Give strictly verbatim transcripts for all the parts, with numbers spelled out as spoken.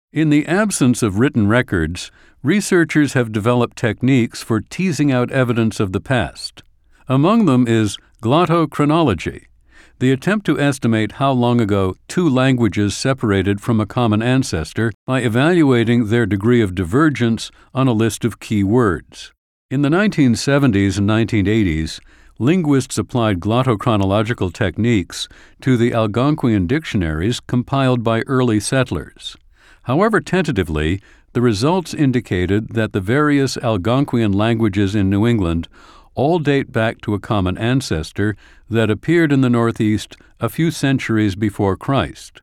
In the absence of written records, researchers have developed techniques for teasing out evidence of the past. Among them is glottochronology, the attempt to estimate how long ago two languages separated from a common ancestor by evaluating their degree of divergence on a list of key words. In the nineteen seventies and nineteen eighties, linguists applied glottochronological techniques to the Algonquian dictionaries compiled by early settlers. However tentatively, the results indicated that the various Algonquian languages in New England all date back to a common ancestor that appeared in the Northeast a few centuries before Christ.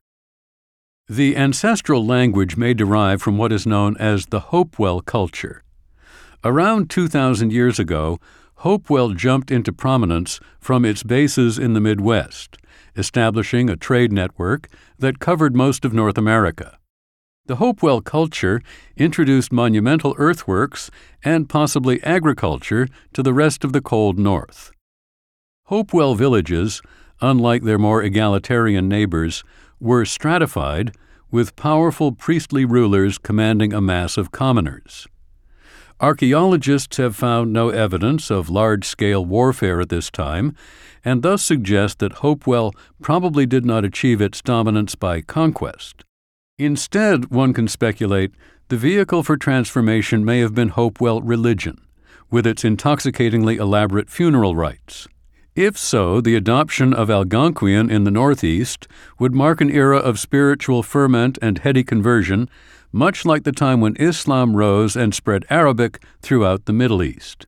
The ancestral language may derive from what is known as the Hopewell culture. Around two thousand years ago, Hopewell jumped into prominence from its bases in the Midwest, establishing a trade network that covered most of North America. The Hopewell culture introduced monumental earthworks and possibly agriculture to the rest of the cold North. Hopewell villages, unlike their more egalitarian neighbors, were stratified, with powerful priestly rulers commanding a mass of commoners. Archaeologists have found no evidence of large-scale warfare at this time, and thus suggest that Hopewell probably did not achieve its dominance by conquest. Instead, one can speculate, the vehicle for transformation may have been Hopewell religion, with its intoxicatingly elaborate funeral rites. If so, the adoption of Algonquian in the Northeast would mark an era of spiritual ferment and heady conversion, much like the time when Islam rose and spread Arabic throughout the Middle East.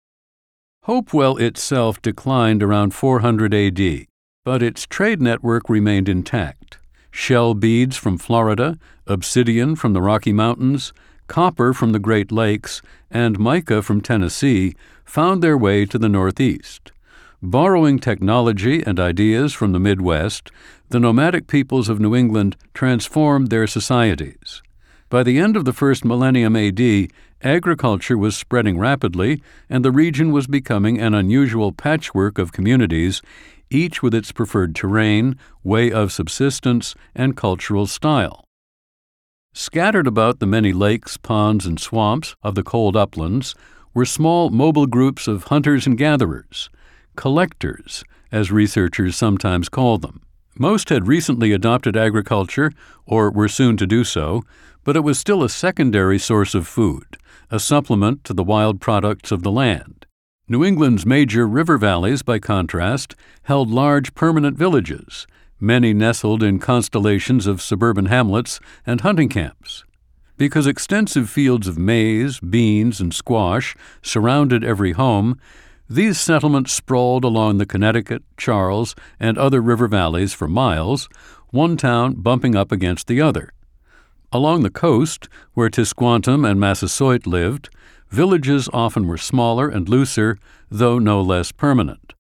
Hopewell itself declined around four hundred A D, but its trade network remained intact. Shell beads from Florida, obsidian from the Rocky Mountains, copper from the Great Lakes, and mica from Tennessee found their way to the Northeast. Borrowing technology and ideas from the Midwest, the nomadic peoples of New England transformed their societies. By the end of the first millennium A D, agriculture was spreading rapidly, and the region was becoming an unusual patchwork of communities, each with its preferred terrain, way of subsistence, and cultural style. Scattered about the many lakes, ponds, and swamps of the cold uplands were small mobile groups of hunters and gatherers, collectors, as researchers sometimes call them. Most had recently adopted agriculture, or were soon to do so, but it was still a secondary source of food, a supplement to the wild products of the land. New England's major river valleys, by contrast, held large permanent villages, many nestled in constellations of suburban hamlets and hunting camps. Because extensive fields of maize, beans, and squash surrounded every home, these settlements sprawled along the Connecticut, Charles, and other river valleys for miles, one town bumping up against the other. Along the coast, where Tisquantum and Massasoit lived, villages often were smaller and looser, though no less permanent.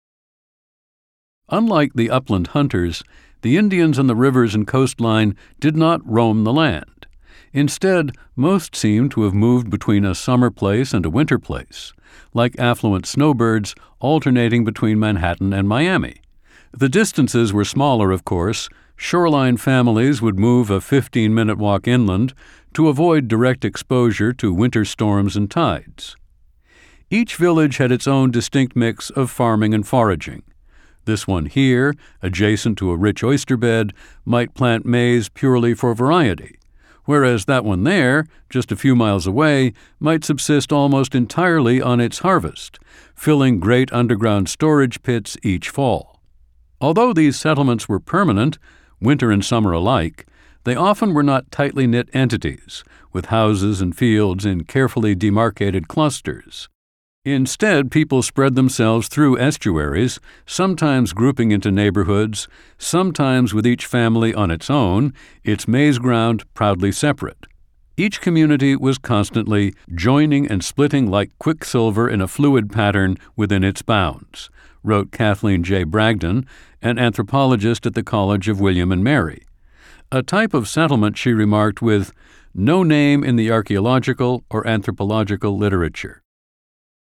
Unlike the upland hunters, the Indians on the rivers and coastline did not roam the land. Instead, most seemed to have moved between a summer place and a winter place, like affluent snowbirds alternating between Manhattan and Miami. The distances were smaller, of course. Shoreline families would move a fifteen-minute walk inland to avoid direct exposure to winter storms and tides. Each village had its own distinct mix of farming and foraging. This one here, adjacent to a rich oyster bed, might plant maize purely for variety, whereas that one there, just a few miles away, might subsist almost entirely on its harvest, filling great underground storage pits each fall. Although these settlements were permanent, winter and summer alike, they often were not tightly knit entities, with houses and fields in carefully demarcated clusters. Instead, people spread themselves through estuaries, sometimes grouping into neighborhoods, sometimes with each family on its own, its maize ground proudly separate. Each community was constantly joining and splitting like quicksilver in a fluid pattern within its bounds, wrote Kathleen J. Bragdon, an anthropologist at the College of William and Mary. A type of settlement, she remarked, with no name in the archaeological or anthropological literature.